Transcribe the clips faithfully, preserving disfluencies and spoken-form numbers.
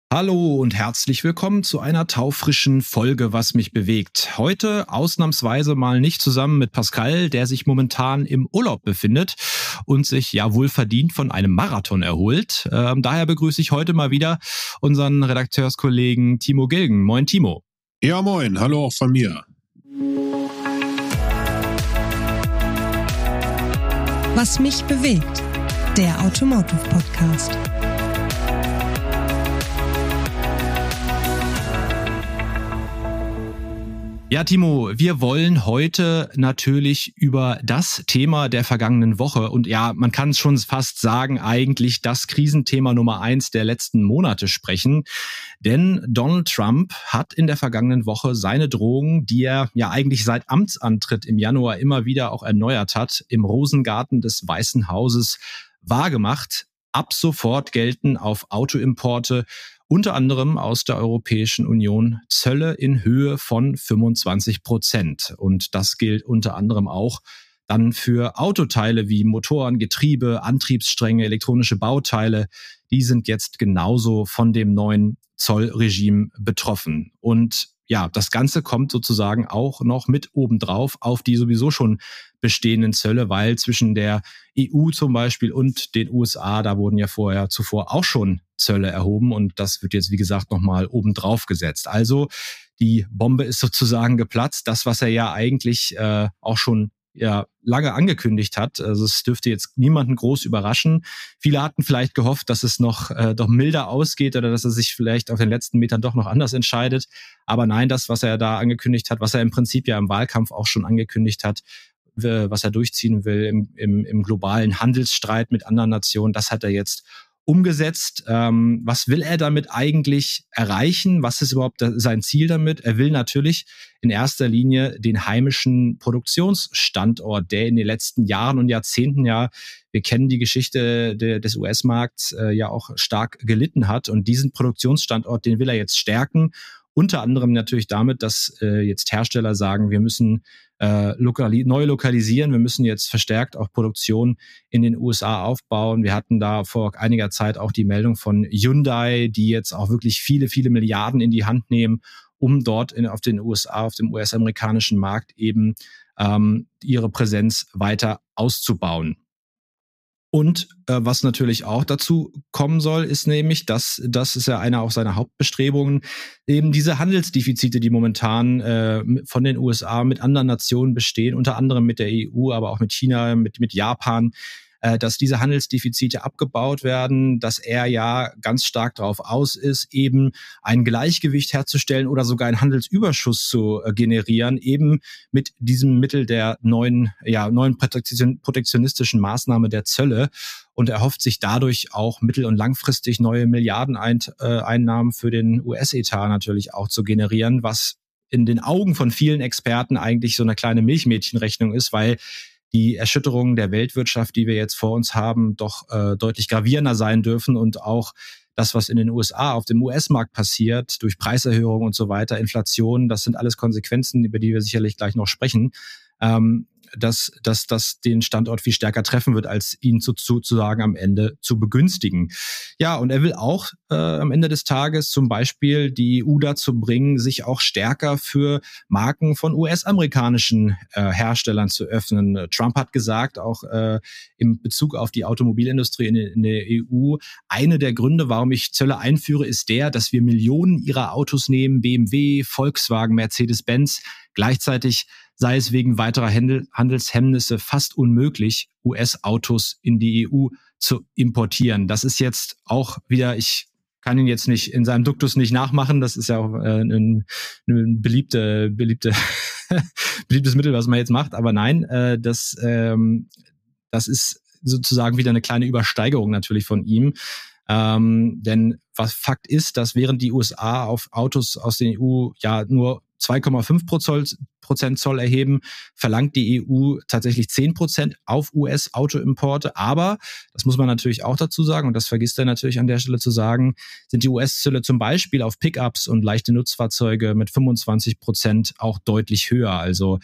Hallo und herzlich willkommen zu einer taufrischen Folge Was mich bewegt. Heute ausnahmsweise mal nicht zusammen mit Pascal, der sich momentan im Urlaub befindet und sich ja wohlverdient von einem Marathon erholt. Ähm, daher begrüße ich heute mal wieder unseren Redakteurskollegen Timo Gilgen. Moin Timo. Ja moin, hallo auch von mir. Was mich bewegt, der Automotive Podcast. Ja, Timo, wir wollen heute natürlich über das Thema der vergangenen Woche und ja, man kann es schon fast sagen, eigentlich das Krisenthema Nummer eins der letzten Monate sprechen. Denn Donald Trump hat in der vergangenen Woche seine Drohung, die er ja eigentlich seit Amtsantritt im Januar immer wieder auch erneuert hat, im Rosengarten des Weißen Hauses wahrgemacht. Ab sofort gelten auf Autoimporte unter anderem aus der Europäischen Union Zölle in Höhe von fünfundzwanzig Prozent. Und das gilt unter anderem auch dann für Autoteile wie Motoren, Getriebe, Antriebsstränge, elektronische Bauteile. Die sind jetzt genauso von dem neuen Zollregime betroffen. Und ja, das Ganze kommt sozusagen auch noch mit obendrauf auf die sowieso schon bestehenden Zölle, weil zwischen der E U zum Beispiel und den U S A, da wurden ja vorher zuvor auch schon Zölle erhoben und das wird jetzt, wie gesagt, nochmal obendrauf gesetzt. Also die Bombe ist sozusagen geplatzt. Das, was er ja eigentlich äh, auch schon ja lange angekündigt hat. Also es dürfte jetzt niemanden groß überraschen. Viele hatten vielleicht gehofft, dass es noch äh, doch milder ausgeht oder dass er sich vielleicht auf den letzten Metern doch noch anders entscheidet. Aber nein, das, was er da angekündigt hat, was er im Prinzip ja im Wahlkampf auch schon angekündigt hat, was er durchziehen will im, im, im globalen Handelsstreit mit anderen Nationen, das hat er jetzt umgesetzt. Ähm, was will er damit eigentlich erreichen? Was ist überhaupt sein Ziel damit? Er will natürlich in erster Linie den heimischen Produktionsstandort, der in den letzten Jahren und Jahrzehnten ja, wir kennen die Geschichte de, des U S-Markts, äh, ja auch stark gelitten hat. Und diesen Produktionsstandort, den will er jetzt stärken. Unter anderem natürlich damit, dass äh, jetzt Hersteller sagen, wir müssen äh, lokali- neu lokalisieren, wir müssen jetzt verstärkt auch Produktion in den U S A aufbauen. Wir hatten da vor einiger Zeit auch die Meldung von Hyundai, die jetzt auch wirklich viele, viele Milliarden in die Hand nehmen, um dort in, auf den U S A, auf dem U S-amerikanischen Markt eben ähm, ihre Präsenz weiter auszubauen. Und äh, was natürlich auch dazu kommen soll, ist nämlich, dass das ist ja einer auch seiner Hauptbestrebungen, eben diese Handelsdefizite, die momentan äh, von den U S A mit anderen Nationen bestehen, unter anderem mit der E U, aber auch mit China, mit, mit Japan, äh, dass diese Handelsdefizite abgebaut werden, dass er ja ganz stark darauf aus ist, eben ein Gleichgewicht herzustellen oder sogar einen Handelsüberschuss zu äh, generieren, eben mit diesem Mittel der neuen, ja, neuen protektion- protektionistischen Maßnahme der Zölle. Und er hofft sich dadurch auch mittel- und langfristig neue Milliardeneinnahmen für den U S-Etat natürlich auch zu generieren, was in den Augen von vielen Experten eigentlich so eine kleine Milchmädchenrechnung ist, weil die Erschütterungen der Weltwirtschaft, die wir jetzt vor uns haben, doch äh, deutlich gravierender sein dürfen und auch das, was in den U S A auf dem U S-Markt passiert, durch Preiserhöhungen und so weiter, Inflation, das sind alles Konsequenzen, über die wir sicherlich gleich noch sprechen, ähm, dass, dass das den Standort viel stärker treffen wird, als ihn zu, sozusagen am Ende zu begünstigen. Ja, und er will auch äh, am Ende des Tages zum Beispiel die E U dazu bringen, sich auch stärker für Marken von U S-amerikanischen äh, Herstellern zu öffnen. Trump hat gesagt, auch äh, im Bezug auf die Automobilindustrie in, in der E U, eine der Gründe, warum ich Zölle einführe, ist der, dass wir Millionen ihrer Autos nehmen, B M W, Volkswagen, Mercedes-Benz. Gleichzeitig sei es wegen weiterer Handelshemmnisse fast unmöglich, U S-Autos in die E U zu importieren. Das ist jetzt auch wieder, ich kann ihn jetzt nicht in seinem Duktus nicht nachmachen, das ist ja auch äh, ein, ein beliebte, beliebte beliebtes Mittel, was man jetzt macht, aber nein, äh, das, ähm, das ist sozusagen wieder eine kleine Übersteigerung natürlich von ihm. Ähm, denn was Fakt ist, dass während die U S A auf Autos aus den E U ja nur zwei Komma fünf Prozent Zoll erheben, verlangt die E U tatsächlich zehn Prozent auf U S-Autoimporte. Aber, das muss man natürlich auch dazu sagen, und das vergisst er natürlich an der Stelle zu sagen, sind die U S-Zölle zum Beispiel auf Pickups und leichte Nutzfahrzeuge mit fünfundzwanzig Prozent auch deutlich höher. Also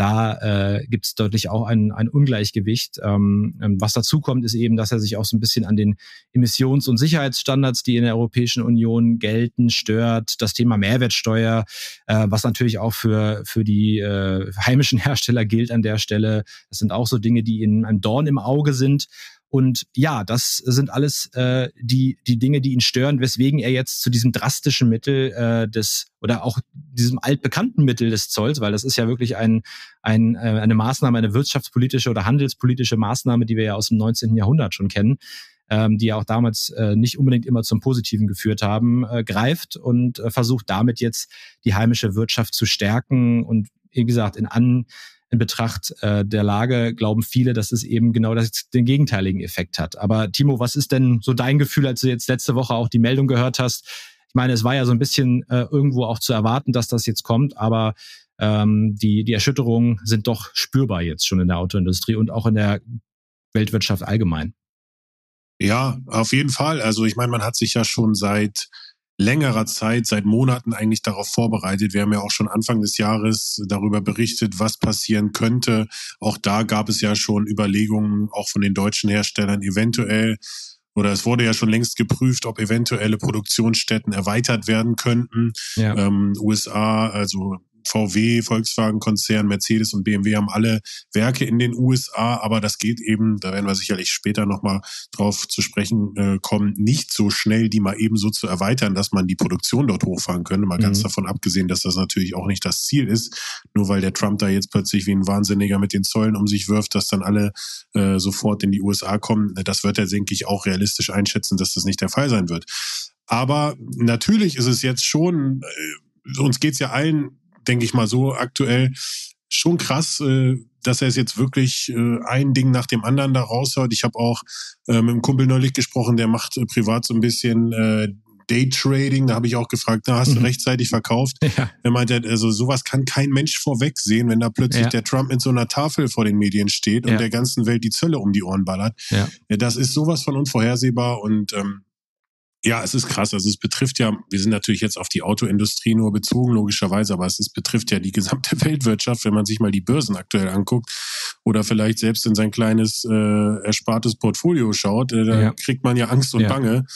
da äh, gibt es deutlich auch ein, ein Ungleichgewicht. Ähm, was dazu kommt, ist eben, dass er sich auch so ein bisschen an den Emissions- und Sicherheitsstandards, die in der Europäischen Union gelten, stört. Das Thema Mehrwertsteuer, äh, was natürlich auch für für die äh, heimischen Hersteller gilt an der Stelle. Das sind auch so Dinge, die ihnen ein Dorn im Auge sind. Und ja, das sind alles äh, die die Dinge, die ihn stören, weswegen er jetzt zu diesem drastischen Mittel äh, des oder auch diesem altbekannten Mittel des Zolls, weil das ist ja wirklich ein, ein äh, eine Maßnahme, eine wirtschaftspolitische oder handelspolitische Maßnahme, die wir ja aus dem neunzehnten Jahrhundert schon kennen, ähm, die ja auch damals äh, nicht unbedingt immer zum Positiven geführt haben, äh, greift und äh, versucht damit jetzt die heimische Wirtschaft zu stärken. Und wie gesagt, in an In Betracht äh, der Lage glauben viele, dass es eben genau das, den gegenteiligen Effekt hat. Aber Timo, was ist denn so dein Gefühl, als du jetzt letzte Woche auch die Meldung gehört hast? Ich meine, es war ja so ein bisschen äh, irgendwo auch zu erwarten, dass das jetzt kommt, aber ähm, die, die Erschütterungen sind doch spürbar jetzt schon in der Autoindustrie und auch in der Weltwirtschaft allgemein. Ja, auf jeden Fall. Also ich meine, man hat sich ja schon seit längerer Zeit, seit Monaten eigentlich darauf vorbereitet. Wir haben ja auch schon Anfang des Jahres darüber berichtet, was passieren könnte. Auch da gab es ja schon Überlegungen, auch von den deutschen Herstellern eventuell, oder es wurde ja schon längst geprüft, ob eventuelle Produktionsstätten erweitert werden könnten. Ja. Ähm, U S A, also V W, Volkswagen-Konzern, Mercedes und B M W haben alle Werke in den U S A, aber das geht eben, da werden wir sicherlich später nochmal drauf zu sprechen äh, kommen, nicht so schnell, die mal eben so zu erweitern, dass man die Produktion dort hochfahren könnte. Mal mhm. ganz davon abgesehen, dass das natürlich auch nicht das Ziel ist, nur weil der Trump da jetzt plötzlich wie ein Wahnsinniger mit den Zöllen um sich wirft, dass dann alle äh, sofort in die U S A kommen. Das wird er, denke ich, auch realistisch einschätzen, dass das nicht der Fall sein wird. Aber natürlich ist es jetzt schon, äh, uns geht's ja allen, denke ich mal so aktuell, schon krass, äh, dass er es jetzt wirklich äh, ein Ding nach dem anderen da raushaut. Ich habe auch äh, mit einem Kumpel neulich gesprochen, der macht äh, privat so ein bisschen äh, Daytrading. Da habe ich auch gefragt, na, hast du mhm. rechtzeitig verkauft? Ja. Er meinte, also sowas kann kein Mensch vorwegsehen, wenn da plötzlich ja. der Trump mit so einer Tafel vor den Medien steht und ja. der ganzen Welt die Zölle um die Ohren ballert. Ja. Das ist sowas von unvorhersehbar und ähm, ja, es ist krass. Also es betrifft ja, wir sind natürlich jetzt auf die Autoindustrie nur bezogen, logischerweise, aber es ist, betrifft ja die gesamte Weltwirtschaft, wenn man sich mal die Börsen aktuell anguckt oder vielleicht selbst in sein kleines äh, erspartes Portfolio schaut, äh, da ja. kriegt man ja Angst und ja. Bange.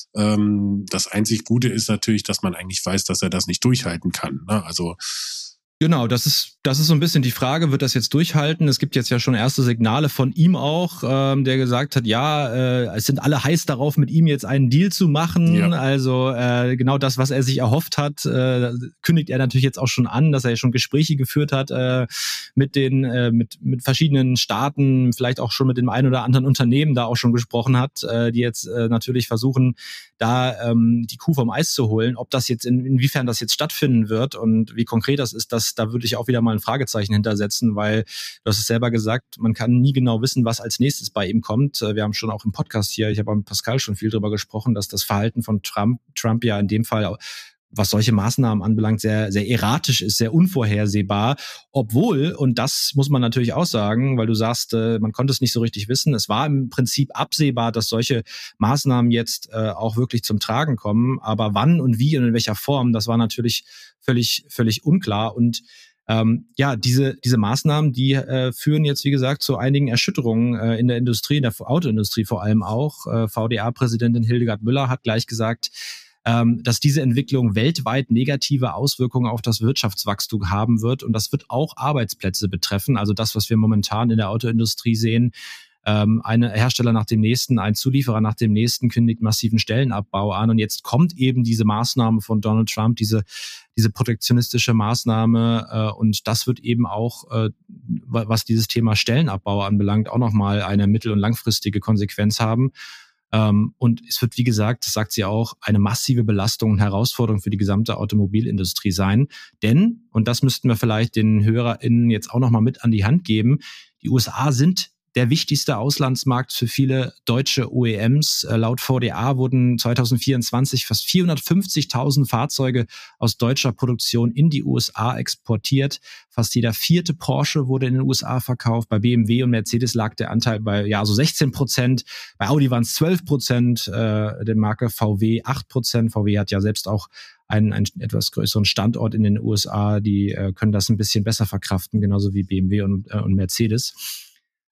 Ähm, das einzig Gute ist natürlich, dass man eigentlich weiß, dass er das nicht durchhalten kann. Ne? Also Genau, das ist das ist so ein bisschen die Frage, wird das jetzt durchhalten? Es gibt jetzt ja schon erste Signale von ihm auch, ähm, der gesagt hat, ja, äh, es sind alle heiß darauf, mit ihm jetzt einen Deal zu machen. Ja. Also äh, genau das, was er sich erhofft hat, äh, kündigt er natürlich jetzt auch schon an, dass er schon Gespräche geführt hat äh, mit den äh, mit mit verschiedenen Staaten, vielleicht auch schon mit dem einen oder anderen Unternehmen da auch schon gesprochen hat, äh, die jetzt äh, natürlich versuchen, da ähm, die Kuh vom Eis zu holen. Ob das jetzt in, inwiefern das jetzt stattfinden wird und wie konkret das ist, das da würde ich auch wieder mal ein Fragezeichen hintersetzen, weil du hast es selber gesagt, man kann nie genau wissen, was als nächstes bei ihm kommt. Wir haben schon auch im Podcast hier, ich habe mit Pascal schon viel drüber gesprochen, dass das Verhalten von Trump, Trump ja in dem Fall, was solche Maßnahmen anbelangt, sehr, sehr erratisch ist, sehr unvorhersehbar. Obwohl, und das muss man natürlich auch sagen, weil du sagst, man konnte es nicht so richtig wissen, es war im Prinzip absehbar, dass solche Maßnahmen jetzt äh, auch wirklich zum Tragen kommen. Aber wann und wie und in welcher Form, das war natürlich völlig, völlig unklar. Und ähm, ja, diese, diese Maßnahmen, die äh, führen jetzt, wie gesagt, zu einigen Erschütterungen äh, in der Industrie, in der Autoindustrie vor allem auch. Äh, V D A-Präsidentin Hildegard Müller hat gleich gesagt, dass diese Entwicklung weltweit negative Auswirkungen auf das Wirtschaftswachstum haben wird. Und das wird auch Arbeitsplätze betreffen. Also das, was wir momentan in der Autoindustrie sehen. Ein Hersteller nach dem nächsten, ein Zulieferer nach dem nächsten kündigt massiven Stellenabbau an. Und jetzt kommt eben diese Maßnahme von Donald Trump, diese, diese protektionistische Maßnahme. Und das wird eben auch, was dieses Thema Stellenabbau anbelangt, auch nochmal eine mittel- und langfristige Konsequenz haben. Um, und es wird, wie gesagt, das sagt sie auch, eine massive Belastung und Herausforderung für die gesamte Automobilindustrie sein. Denn, und das müssten wir vielleicht den HörerInnen jetzt auch nochmal mit an die Hand geben, die U S A sind der wichtigste Auslandsmarkt für viele deutsche O E Ms. Laut V D A wurden zwanzig vierundzwanzig fast vierhundertfünfzigtausend Fahrzeuge aus deutscher Produktion in die U S A exportiert. Fast jeder vierte Porsche wurde in den U S A verkauft. Bei B M W und Mercedes lag der Anteil bei ja so sechzehn Prozent. Bei Audi waren es zwölf Prozent, äh, der Marke V W acht Prozent. V W hat ja selbst auch einen, einen etwas größeren Standort in den U S A. Die äh, können das ein bisschen besser verkraften, genauso wie B M W und, äh, und Mercedes.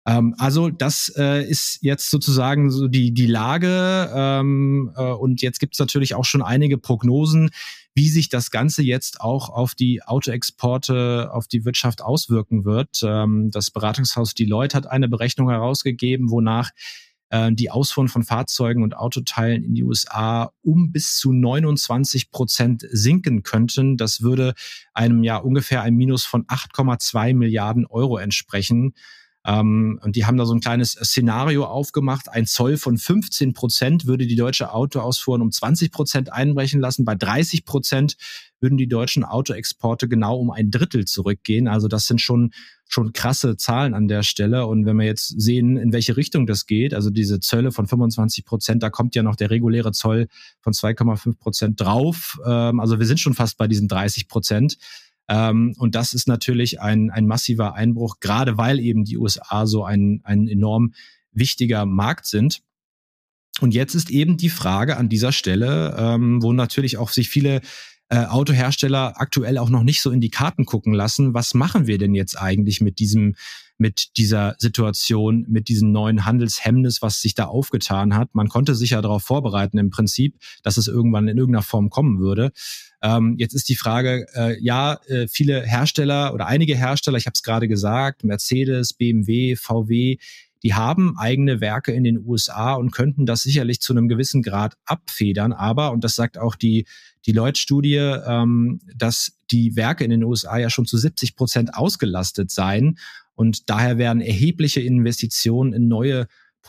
Ähm, also das äh, ist jetzt sozusagen so die, die Lage ähm, äh, und jetzt gibt es natürlich auch schon einige Prognosen, wie sich das Ganze jetzt auch auf die Autoexporte, auf die Wirtschaft auswirken wird. Ähm, das Beratungshaus Deloitte hat eine Berechnung herausgegeben, wonach äh, die Ausfuhren von Fahrzeugen und Autoteilen in die U S A um bis zu neunundzwanzig Prozent sinken könnten. Das würde einem ja ungefähr ein Minus von acht Komma zwei Milliarden Euro entsprechen. Ähm, und die haben da so ein kleines Szenario aufgemacht. Ein Zoll von fünfzehn Prozent würde die deutsche Autoausfuhren um zwanzig Prozent einbrechen lassen. Bei dreißig Prozent würden die deutschen Autoexporte genau um ein Drittel zurückgehen. Also das sind schon schon krasse Zahlen an der Stelle. Und wenn wir jetzt sehen, in welche Richtung das geht, also diese Zölle von fünfundzwanzig Prozent, da kommt ja noch der reguläre Zoll von zwei Komma fünf Prozent drauf. Ähm, also wir sind schon fast bei diesen dreißig Prozent. Ähm, und das ist natürlich ein, ein massiver Einbruch, gerade weil eben die U S A so ein, ein enorm wichtiger Markt sind. Und jetzt ist eben die Frage an dieser Stelle, ähm, wo natürlich auch sich viele äh, Autohersteller aktuell auch noch nicht so in die Karten gucken lassen, was machen wir denn jetzt eigentlich mit diesem, mit dieser Situation, mit diesem neuen Handelshemmnis, was sich da aufgetan hat. Man konnte sich ja darauf vorbereiten im Prinzip, dass es irgendwann in irgendeiner Form kommen würde. Ähm, jetzt ist die Frage, äh, ja, äh, viele Hersteller oder einige Hersteller, ich habe es gerade gesagt, Mercedes, B M W, V W, die haben eigene Werke in den U S A und könnten das sicherlich zu einem gewissen Grad abfedern. Aber, und das sagt auch die die Deloitte-Studie, ähm, dass die Werke in den U S A ja schon zu siebzig Prozent ausgelastet seien. Und daher werden erhebliche Investitionen in neue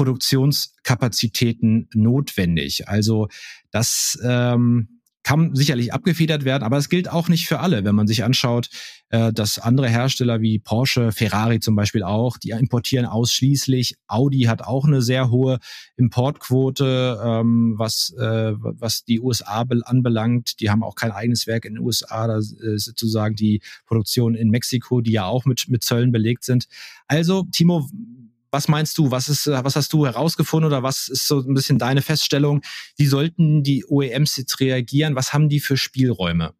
Produktionskapazitäten notwendig. Also das ähm, kann sicherlich abgefedert werden, aber es gilt auch nicht für alle. Wenn man sich anschaut, äh, dass andere Hersteller wie Porsche, Ferrari zum Beispiel auch, die importieren ausschließlich. Audi hat auch eine sehr hohe Importquote, ähm, was äh, was die U S A anbelangt. Die haben auch kein eigenes Werk in den U S A. Da ist sozusagen die Produktion in Mexiko, die ja auch mit mit Zöllen belegt sind. Also, Timo, was meinst du? Was ist, was hast du herausgefunden oder was ist so ein bisschen deine Feststellung? Wie sollten die O E Ms jetzt reagieren? Was haben die für Spielräume?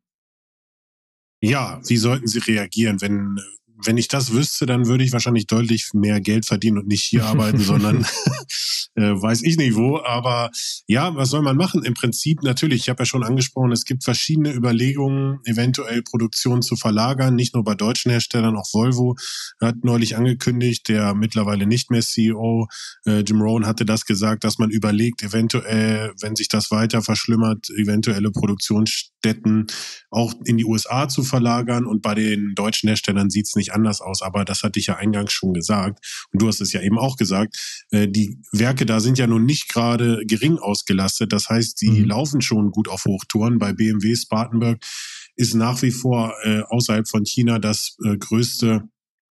Ja, wie sollten sie reagieren? Wenn, wenn ich das wüsste, dann würde ich wahrscheinlich deutlich mehr Geld verdienen und nicht hier arbeiten, sondern äh, weiß ich nicht wo. Aber ja, was soll man machen? Im Prinzip natürlich, ich habe ja schon angesprochen, es gibt verschiedene Überlegungen, eventuell Produktion zu verlagern, nicht nur bei deutschen Herstellern, auch Volvo hat neulich angekündigt, der mittlerweile nicht mehr C E O, äh, Jim Rohn hatte das gesagt, dass man überlegt, eventuell, wenn sich das weiter verschlimmert, eventuelle Produktionsstätten auch in die U S A zu verlagern, und bei den deutschen Herstellern sieht es nicht anders aus, aber das hatte ich ja eingangs schon gesagt und du hast es ja eben auch gesagt, äh, die Werke da sind ja nun nicht gerade gering ausgelastet, das heißt, die mhm. laufen schon gut auf Hochtouren. Bei B M W Spartanburg ist nach wie vor äh, außerhalb von China das äh, größte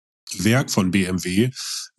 Werk von B M W.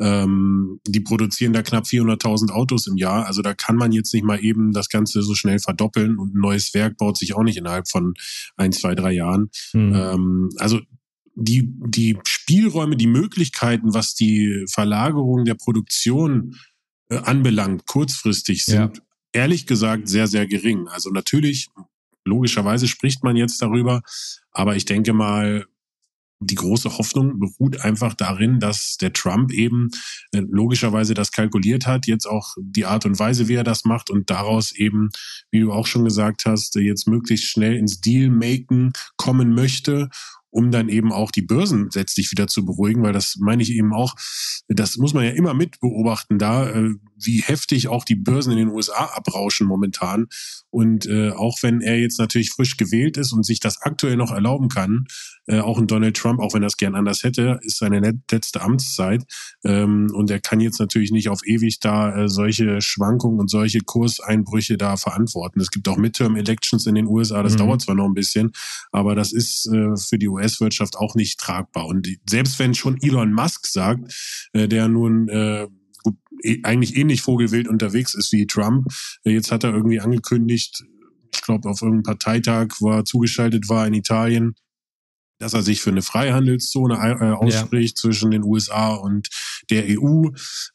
Ähm, die produzieren da knapp vierhunderttausend Autos im Jahr. Also da kann man jetzt nicht mal eben das Ganze so schnell verdoppeln, und ein neues Werk baut sich auch nicht innerhalb von ein, zwei, drei Jahren. Mhm. Ähm, also die, die Spielräume, die Möglichkeiten, was die Verlagerung der Produktion äh, anbelangt, kurzfristig sind, ja, ehrlich gesagt sehr, sehr gering. Also natürlich, logischerweise spricht man jetzt darüber, aber ich denke mal, die große Hoffnung beruht einfach darin, dass der Trump eben äh, logischerweise das kalkuliert hat, jetzt auch die Art und Weise, wie er das macht, und daraus eben, wie du auch schon gesagt hast, jetzt möglichst schnell ins Deal-Making kommen möchte, um dann eben auch die Börsen letztlich wieder zu beruhigen, weil das meine ich eben auch, das muss man ja immer mit beobachten da, äh, wie heftig auch die Börsen in den U S A abrauschen momentan. Und äh, auch wenn er jetzt natürlich frisch gewählt ist und sich das aktuell noch erlauben kann, äh, auch ein Donald Trump, auch wenn er es gern anders hätte, ist seine letzte Amtszeit. Ähm, und er kann jetzt natürlich nicht auf ewig da äh, solche Schwankungen und solche Kurseinbrüche da verantworten. Es gibt auch Midterm-Elections in den U S A, das mhm. dauert zwar noch ein bisschen, aber das ist äh, für die U S-Wirtschaft auch nicht tragbar. Und die, selbst wenn schon Elon Musk sagt, äh, der nun äh, gut, eh, eigentlich ähnlich vogelwild unterwegs ist wie Trump, äh, jetzt hat er irgendwie angekündigt, ich glaube auf irgendeinem Parteitag, wo er zugeschaltet war in Italien, dass er sich für eine Freihandelszone äh, ausspricht, ja, zwischen den U S A und der E U.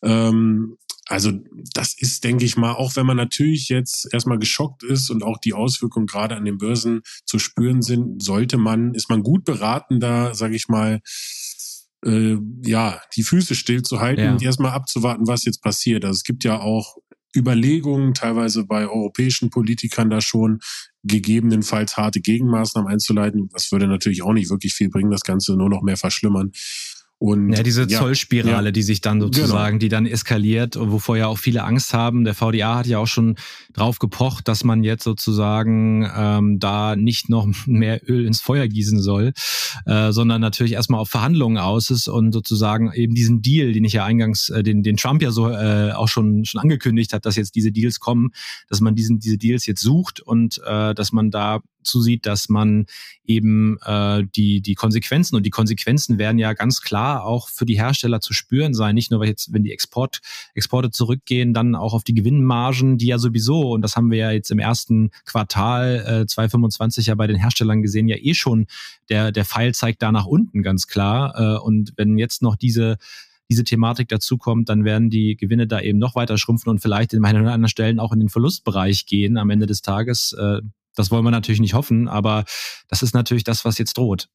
Ähm, also das ist, denke ich mal, auch wenn man natürlich jetzt erstmal geschockt ist und auch die Auswirkungen gerade an den Börsen zu spüren sind, sollte man, ist man gut beraten, da, sage ich mal, äh, ja, die Füße stillzuhalten ja. und erstmal abzuwarten, was jetzt passiert. Also es gibt ja auch Überlegungen, teilweise bei europäischen Politikern da schon gegebenenfalls harte Gegenmaßnahmen einzuleiten. Das würde natürlich auch nicht wirklich viel bringen, das Ganze nur noch mehr verschlimmern. Und, ja, diese ja, Zollspirale, ja, die sich dann sozusagen, genau. die dann eskaliert und wovor ja auch viele Angst haben. Der V D A hat ja auch schon drauf gepocht, dass man jetzt sozusagen ähm, da nicht noch mehr Öl ins Feuer gießen soll, äh, sondern natürlich erstmal auf Verhandlungen aus ist und sozusagen eben diesen Deal, den ich ja eingangs, äh, den den Trump ja so äh, auch schon schon angekündigt hat, dass jetzt diese Deals kommen, dass man diesen diese Deals jetzt sucht und äh, dass man da zusieht, dass man eben äh, die die Konsequenzen und die Konsequenzen werden ja ganz klar auch für die Hersteller zu spüren sein, nicht nur weil jetzt, wenn die Export Exporte zurückgehen, dann auch auf die Gewinnmargen, die ja sowieso, und das haben wir ja jetzt im ersten Quartal äh, zwanzig fünfundzwanzig ja bei den Herstellern gesehen, ja eh schon, der der Pfeil zeigt da nach unten ganz klar, äh, und wenn jetzt noch diese diese Thematik dazukommt, dann werden die Gewinne da eben noch weiter schrumpfen und vielleicht in manchen oder anderen Stellen auch in den Verlustbereich gehen am Ende des Tages. Äh, Das wollen wir natürlich nicht hoffen, aber das ist natürlich das, was jetzt droht.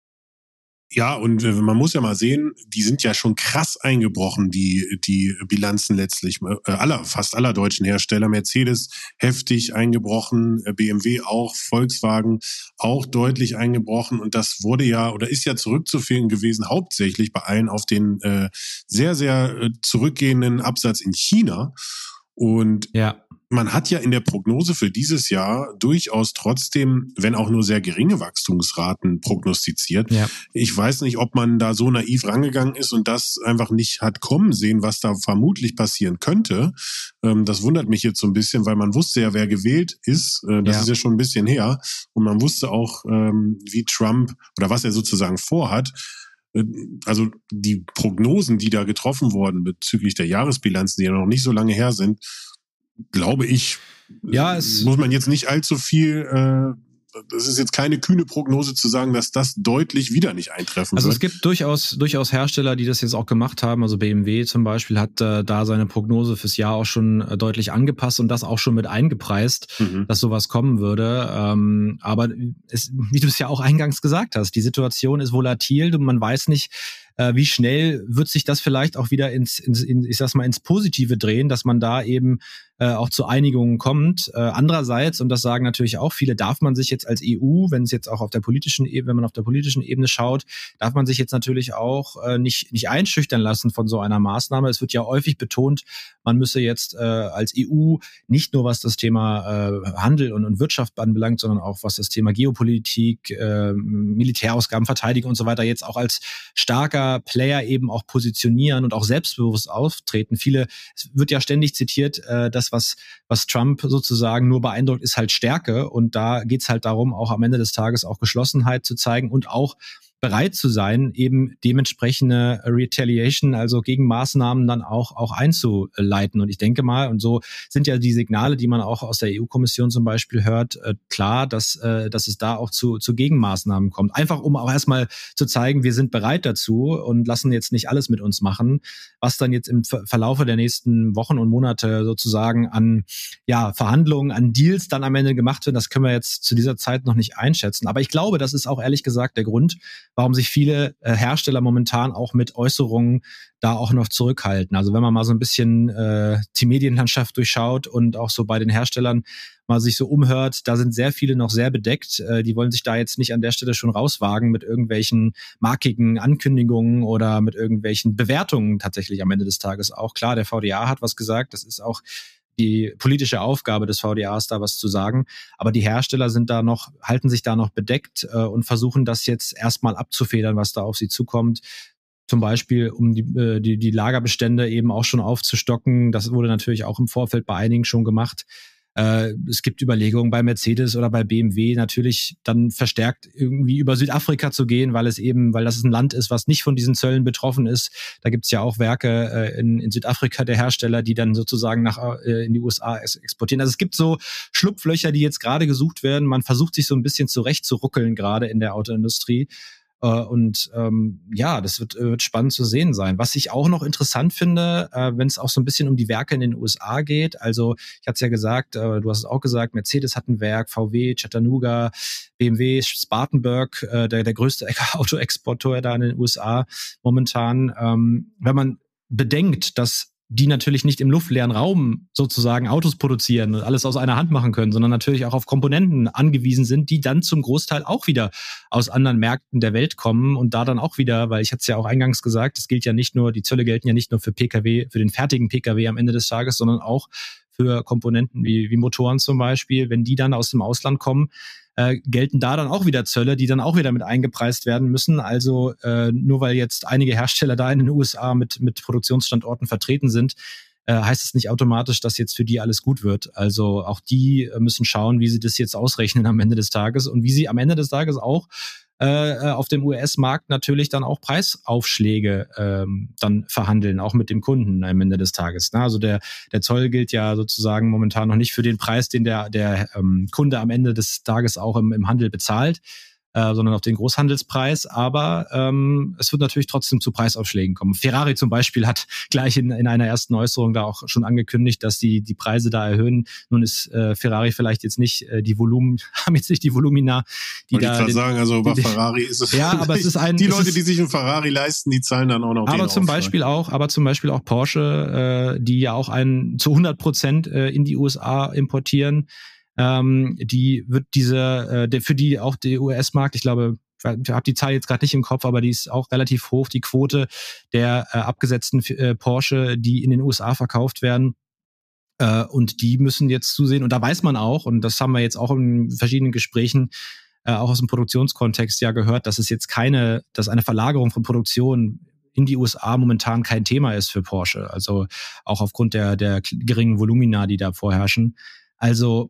Ja, und äh, man muss ja mal sehen, die sind ja schon krass eingebrochen, die die Bilanzen letztlich äh, aller, fast aller deutschen Hersteller. Mercedes heftig eingebrochen, äh, B M W auch, Volkswagen auch deutlich eingebrochen. Und das wurde ja oder ist ja zurückzuführen gewesen, hauptsächlich bei allen auf den äh, sehr, sehr äh, zurückgehenden Absatz in China. Und ja. Man hat ja in der Prognose für dieses Jahr durchaus trotzdem, wenn auch nur sehr geringe Wachstumsraten prognostiziert. Ja. Ich weiß nicht, ob man da so naiv rangegangen ist und das einfach nicht hat kommen sehen, was da vermutlich passieren könnte. Das wundert mich jetzt so ein bisschen, weil man wusste ja, wer gewählt ist. Das ja. ist ja schon ein bisschen her. Und man wusste auch, wie Trump oder was er sozusagen vorhat. Also die Prognosen, die da getroffen wurden bezüglich der Jahresbilanzen, die ja noch nicht so lange her sind, glaube ich, ja, es muss man jetzt nicht allzu viel, äh, das ist jetzt keine kühne Prognose zu sagen, dass das deutlich wieder nicht eintreffen also wird. Also es gibt durchaus durchaus Hersteller, die das jetzt auch gemacht haben. Also B M W zum Beispiel hat äh, da seine Prognose fürs Jahr auch schon äh, deutlich angepasst und das auch schon mit eingepreist, mhm. dass sowas kommen würde. Ähm, aber es, wie du es ja auch eingangs gesagt hast, die Situation ist volatil und man weiß nicht, äh, wie schnell wird sich das vielleicht auch wieder ins, ins in, ich sag's mal, ins Positive drehen, dass man da eben äh, auch zu Einigungen kommt. Äh, andererseits, und das sagen natürlich auch viele, darf man sich jetzt als E U, wenn es jetzt auch auf der politischen Ebene, wenn man auf der politischen Ebene schaut, darf man sich jetzt natürlich auch äh, nicht nicht einschüchtern lassen von so einer Maßnahme. Es wird ja häufig betont, man müsse jetzt äh, als E U nicht nur was das Thema äh, Handel und, und Wirtschaft anbelangt, sondern auch was das Thema Geopolitik, äh, Militärausgaben, Verteidigung und so weiter jetzt auch als starker Player eben auch positionieren und auch selbstbewusst auftreten. Viele, es wird ja ständig zitiert, äh, das, was, was Trump sozusagen nur beeindruckt, ist halt Stärke. Und da geht's halt darum, auch am Ende des Tages auch Geschlossenheit zu zeigen und auch bereit zu sein, eben dementsprechende Retaliation, also Gegenmaßnahmen dann auch auch einzuleiten. Und ich denke mal, und so sind ja die Signale, die man auch aus der E U-Kommission zum Beispiel hört, äh, klar, dass äh, dass es da auch zu zu Gegenmaßnahmen kommt. Einfach um auch erstmal zu zeigen, wir sind bereit dazu und lassen jetzt nicht alles mit uns machen, was dann jetzt im Ver- Verlaufe der nächsten Wochen und Monate sozusagen an ja Verhandlungen, an Deals dann am Ende gemacht wird. Das können wir jetzt zu dieser Zeit noch nicht einschätzen. Aber ich glaube, das ist auch ehrlich gesagt der Grund, warum sich viele äh, Hersteller momentan auch mit Äußerungen da auch noch zurückhalten. Also wenn man mal so ein bisschen äh, die Medienlandschaft durchschaut und auch so bei den Herstellern mal sich so umhört, da sind sehr viele noch sehr bedeckt. Äh, die wollen sich da jetzt nicht an der Stelle schon rauswagen mit irgendwelchen markigen Ankündigungen oder mit irgendwelchen Bewertungen tatsächlich am Ende des Tages auch. Klar, der V D A hat was gesagt, das ist auch die politische Aufgabe des V D As, da was zu sagen. Aber die Hersteller sind da noch, halten sich da noch bedeckt äh, und versuchen das jetzt erstmal abzufedern, was da auf sie zukommt. Zum Beispiel, um die, äh, die, die Lagerbestände eben auch schon aufzustocken. Das wurde natürlich auch im Vorfeld bei einigen schon gemacht. Äh, es gibt Überlegungen bei Mercedes oder bei B M W natürlich dann verstärkt irgendwie über Südafrika zu gehen, weil es eben, weil das ein Land ist, was nicht von diesen Zöllen betroffen ist. Da gibt's ja auch Werke äh, in, in Südafrika der Hersteller, die dann sozusagen nach äh, in die U S A exportieren. Also es gibt so Schlupflöcher, die jetzt gerade gesucht werden. Man versucht sich so ein bisschen zurechtzuruckeln gerade in der Autoindustrie. Und ähm, ja, das wird, wird spannend zu sehen sein. Was ich auch noch interessant finde, äh, wenn es auch so ein bisschen um die Werke in den U S A geht. Also ich hatte es ja gesagt, äh, du hast es auch gesagt, Mercedes hat ein Werk, V W, Chattanooga, B M W, Spartanburg, äh, der, der größte Autoexporteur da in den U S A momentan. Ähm, wenn man bedenkt, dass die natürlich nicht im luftleeren Raum sozusagen Autos produzieren und alles aus einer Hand machen können, sondern natürlich auch auf Komponenten angewiesen sind, die dann zum Großteil auch wieder aus anderen Märkten der Welt kommen und da dann auch wieder, weil ich hatte es ja auch eingangs gesagt, es gilt ja nicht nur, die Zölle gelten ja nicht nur für P K W, für den fertigen P K W am Ende des Tages, sondern auch für Komponenten wie, wie Motoren zum Beispiel, wenn die dann aus dem Ausland kommen, äh, gelten da dann auch wieder Zölle, die dann auch wieder mit eingepreist werden müssen. Also äh, nur weil jetzt einige Hersteller da in den U S A mit, mit Produktionsstandorten vertreten sind, äh, heißt es nicht automatisch, dass jetzt für die alles gut wird. Also auch die äh, müssen schauen, wie sie das jetzt ausrechnen am Ende des Tages und wie sie am Ende des Tages auch äh, auf dem U S-Markt natürlich dann auch Preisaufschläge ähm, dann verhandeln, auch mit dem Kunden am Ende des Tages. Ne? Also der, der Zoll gilt ja sozusagen momentan noch nicht für den Preis, den der, der ähm, Kunde am Ende des Tages auch im, im Handel bezahlt, äh, sondern auf den Großhandelspreis. Aber ähm, es wird natürlich trotzdem zu Preisaufschlägen kommen. Ferrari zum Beispiel hat gleich in, in einer ersten Äußerung da auch schon angekündigt, dass die die Preise da erhöhen. Nun ist äh, Ferrari vielleicht jetzt nicht äh, die Volumen, haben jetzt nicht die Volumina, die Wollte da. Ich gerade den, sagen, also bei die, Ferrari ist es. Ja, aber es ist ein. Die Leute, ist, die sich einen Ferrari leisten, die zahlen dann auch noch. Aber zum Aufschlag. Beispiel auch, aber zum Beispiel auch Porsche, äh, die ja auch einen zu hundert Prozent äh, in die U S A importieren. Ähm, die wird diese, äh, für die auch der U S-Markt, ich glaube, ich habe die Zahl jetzt gerade nicht im Kopf, aber die ist auch relativ hoch, die Quote der äh, abgesetzten äh, Porsche, die in den U S A verkauft werden. Äh, und die müssen jetzt zusehen, und da weiß man auch, und das haben wir jetzt auch in verschiedenen Gesprächen, äh, auch aus dem Produktionskontext ja gehört, dass es jetzt keine, dass eine Verlagerung von Produktion in die U S A momentan kein Thema ist für Porsche. Also auch aufgrund der, der geringen Volumina, die da vorherrschen. Also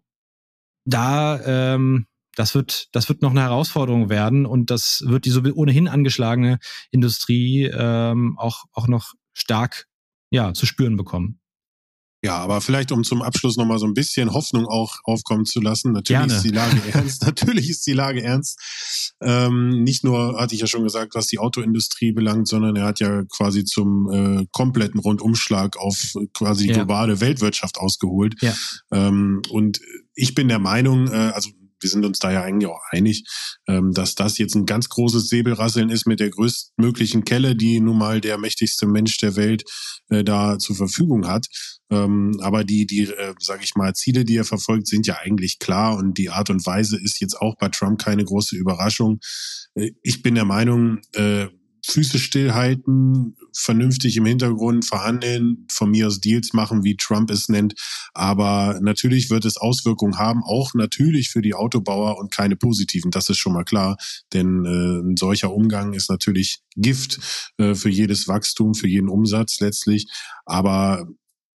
da, ähm, das wird, das wird noch eine Herausforderung werden und das wird die so ohnehin angeschlagene Industrie ähm, auch, auch noch stark, ja, zu spüren bekommen. Ja, aber vielleicht, um zum Abschluss nochmal so ein bisschen Hoffnung auch aufkommen zu lassen. Natürlich Gerne. ist die Lage ernst. Natürlich ist die Lage ernst. Ähm, nicht nur, hatte ich ja schon gesagt, was die Autoindustrie belangt, sondern er hat ja quasi zum äh, kompletten Rundumschlag auf quasi die ja. globale Weltwirtschaft ausgeholt. Ja. Ähm, und ich bin der Meinung, äh, also wir sind uns da ja eigentlich auch einig, ähm, dass das jetzt ein ganz großes Säbelrasseln ist mit der größtmöglichen Kelle, die nun mal der mächtigste Mensch der Welt äh, da zur Verfügung hat. Ähm, aber die, die, äh, sage ich mal, Ziele, die er verfolgt, sind ja eigentlich klar und die Art und Weise ist jetzt auch bei Trump keine große Überraschung. Äh, ich bin der Meinung, äh, Füße stillhalten, vernünftig im Hintergrund verhandeln, von mir aus Deals machen, wie Trump es nennt. Aber natürlich wird es Auswirkungen haben, auch natürlich für die Autobauer und keine positiven. Das ist schon mal klar, denn äh, ein solcher Umgang ist natürlich Gift äh, für jedes Wachstum, für jeden Umsatz letztlich. Aber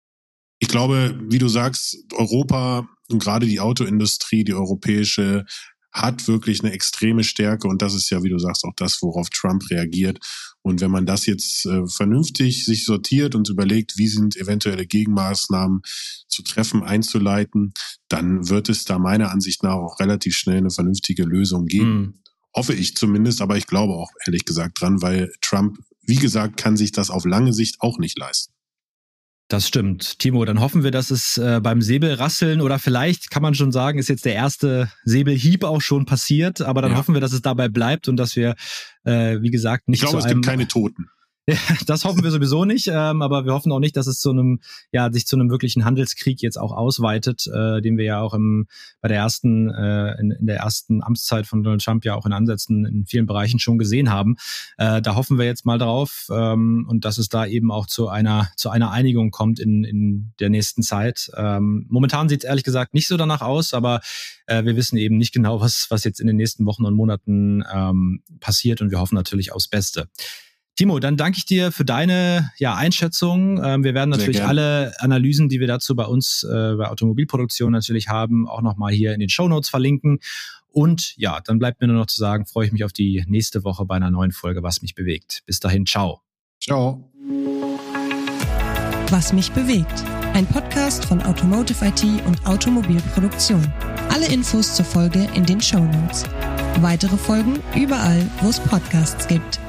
ich glaube, wie du sagst, Europa und gerade die Autoindustrie, die europäische, hat wirklich eine extreme Stärke und das ist ja, wie du sagst, auch das, worauf Trump reagiert. Und wenn man das jetzt äh, vernünftig sich sortiert und überlegt, wie sind eventuelle Gegenmaßnahmen zu treffen, einzuleiten, dann wird es da meiner Ansicht nach auch relativ schnell eine vernünftige Lösung geben. Mhm. Hoffe ich zumindest, aber ich glaube auch ehrlich gesagt dran, weil Trump, wie gesagt, kann sich das auf lange Sicht auch nicht leisten. Das stimmt. Timo, dann hoffen wir, dass es äh, beim Säbelrasseln oder vielleicht kann man schon sagen, ist jetzt der erste Säbelhieb auch schon passiert, aber dann ja. hoffen wir, dass es dabei bleibt und dass wir, äh, wie gesagt, nicht ich glaube, zu es einem... gibt keine Toten. Das hoffen wir sowieso nicht, ähm, aber wir hoffen auch nicht, dass es zu einem, ja, sich zu einem wirklichen Handelskrieg jetzt auch ausweitet, äh, den wir ja auch im, bei der ersten, äh, in, in der ersten Amtszeit von Donald Trump ja auch in Ansätzen in vielen Bereichen schon gesehen haben. Äh, da hoffen wir jetzt mal drauf ähm, und dass es da eben auch zu einer, zu einer Einigung kommt in, in der nächsten Zeit. Ähm, momentan sieht es ehrlich gesagt nicht so danach aus, aber äh, wir wissen eben nicht genau, was, was jetzt in den nächsten Wochen und Monaten ähm, passiert und wir hoffen natürlich aufs Beste. Timo, dann danke ich dir für deine ja, Einschätzung. Ähm, wir werden natürlich alle Analysen, die wir dazu bei uns äh, bei Automobilproduktion natürlich haben, auch nochmal hier in den Shownotes verlinken. Und ja, dann bleibt mir nur noch zu sagen, freue ich mich auf die nächste Woche bei einer neuen Folge Was mich bewegt. Bis dahin, ciao. Ciao. Was mich bewegt. Ein Podcast von Automotive I T und Automobilproduktion. Alle Infos zur Folge in den Shownotes. Weitere Folgen überall, wo es Podcasts gibt.